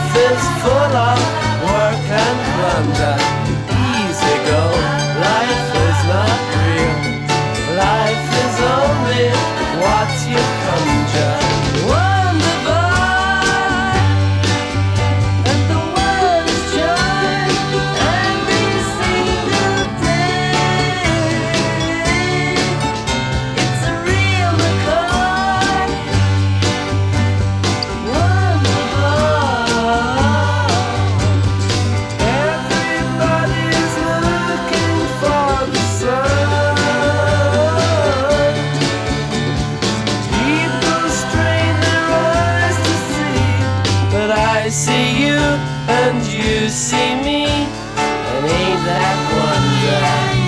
Life is full of work and blunder. Easy go, life is not real. Life is only what you conjure. Wonderful, and the world is joy every single day. It's a real McCoy. Wonderful. Everybody's looking for the sun. People strain their eyes to see, but I see you and you see me, and ain't that wonder?